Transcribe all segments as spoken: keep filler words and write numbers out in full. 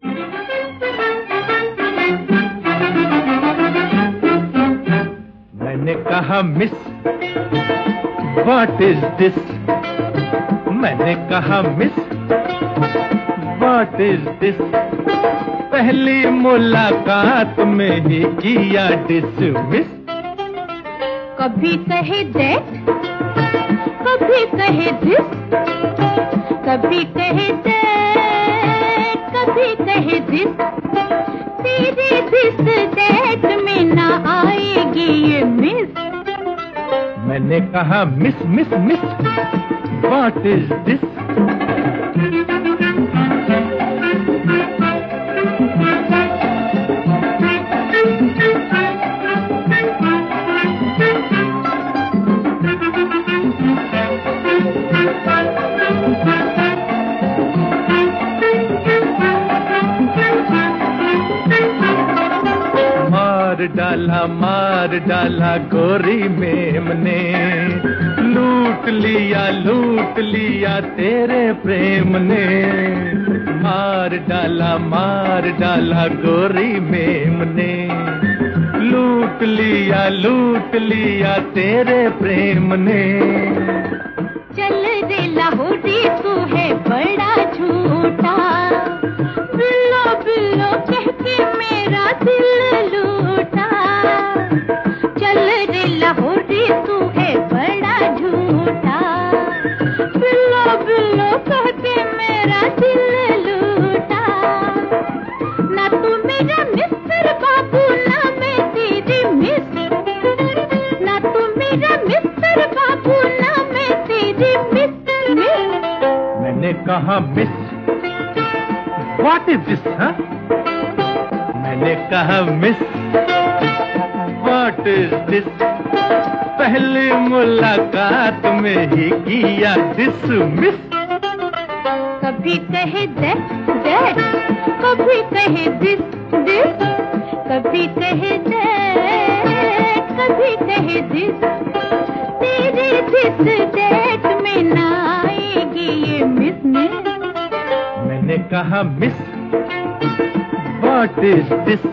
मैंने कहा miss what is this, मैंने कहा मिस व्हाट इज दिस, पहली मुलाकात में ही किया डिसमिस। कभी कहे दैट, कभी कहे दिस, कभी कहे दैट, कभी कहे दिस, तेरे दिस दैट में ना आएगी ये मिस। मैंने कहा miss miss miss what is this, मार डाला मार डाला गोरी मेम ने, लूट लिया लूट लिया तेरे प्रेम ने। मार डाला मार डाला गोरी मेम ने, लूट लिया लूट लिया तेरे प्रेम ने। चल रे लाहौरी तू है बड़ा झूठा, बिल्लो बिल्लो कह के मेरा दिल लूटा। चल रे लाहौरी तू है बड़ा झूठा, बिल्लो बिल्लो कह के मेरा दिल लूटा। ना तू मेरा मिस्टर बाबू ना मैं तेरी मिस, ना तू मेरा मिस्टर बाबू ना मैं तेरी मिस। मैंने कहा मिस व्हाट इज दिस, हाँ? मैंने कहा मिस व्हाट इज दिस, पहली मुलाकात में ही किया डिसमिस। कभी कहे दैट दैट, कभी कहे दिस दिस, कभी कहे दैट, कभी कहे दिस, तेरे दिस दैट में ना आएगी ये मिस मिस। मैंने कहा मिस व्हाट इज दिस,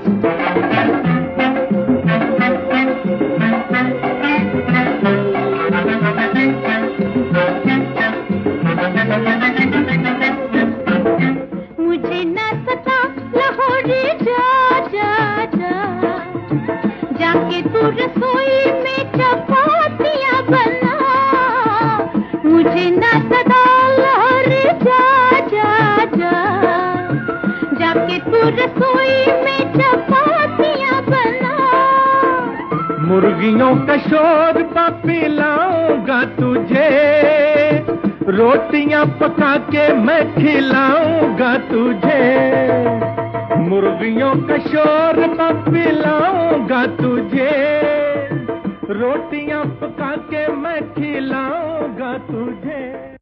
मुझे ना सता लाहौरी जा जा जा, जाके तू रसोई में चपातियां बना। मुझे ना सता लाहौरी जा जा जा, जाके तू रसोई में चपातियां बना। मुर्गियों का शोर पापी लाऊंगा तुझे, रोटियां पका के मैं खिलाऊंगा तुझे। मुर्गियों का शोर पापी लाऊंगा तुझे, रोटियां पका के मैं खिलाऊंगा तुझे।